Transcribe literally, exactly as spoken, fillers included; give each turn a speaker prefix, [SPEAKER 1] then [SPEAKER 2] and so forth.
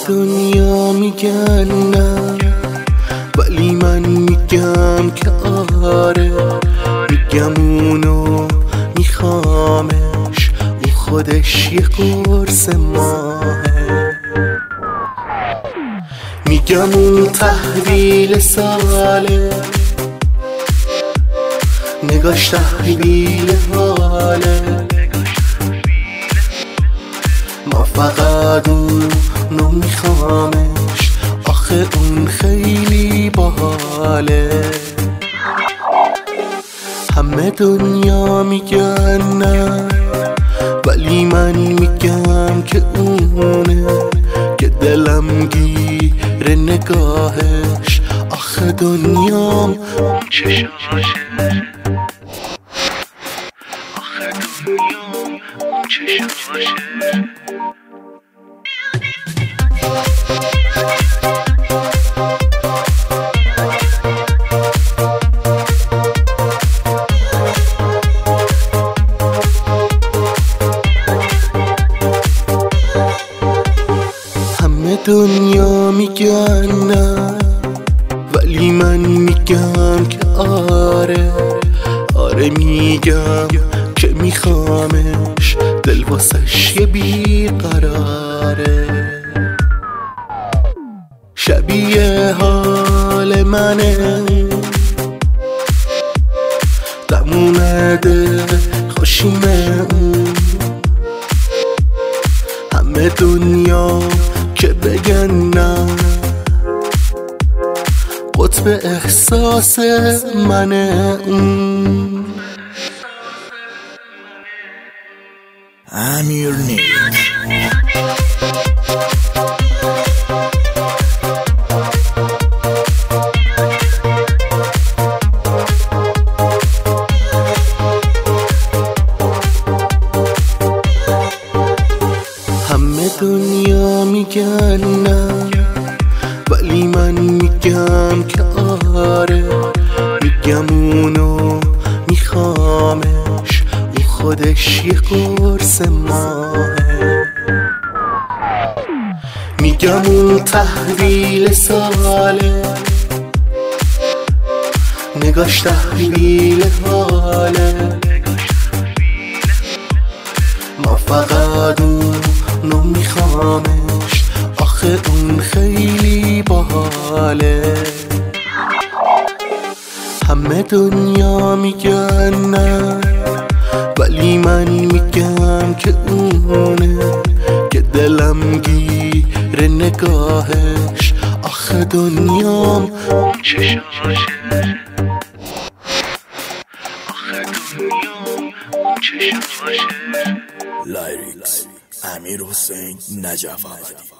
[SPEAKER 1] دنیا میگن نه، ولی من میگم که آره. میگم اونو میخوامش، اون خودش یه قرص ماهه. میگم اون تحویل ساله، نگاش تحویل حاله. ما فقط اونو میخوامش، آخه اون خیلی باحاله. همه دنیا میگن نه، ولی من میگم که اونه، که دلم گیره نگاهش. آخه دنیام اون چشاشه، آخه دنیام اون چشاشه. دنیا میگن نه، ولی من میگم که آره. آره میگم که میخوامش، دل واسش یه بیقراره. شبیه حال منه، دم اومده خوشیمه اون. همه دنیا که بگن نه، قطب احساس منه اون.
[SPEAKER 2] امیر نید
[SPEAKER 1] همه دنیا میگن نه، ولی من میگم که آره. میگم اونو میخوامش، اون خودش یه قرص ماهه. میگم اون تحویل ساله، نگاش تحویل حاله. ما فقط اونو میخوامش، آخه اون خیلی باحاله. همه دنیا میگن نه، ولی من میگم که اونه، که دلم گیره نگاهش. آخه دنیام اون چشاشه، آخه دنیام اون چشاشه.
[SPEAKER 2] لایریکس امیر حسین نجف آبادی.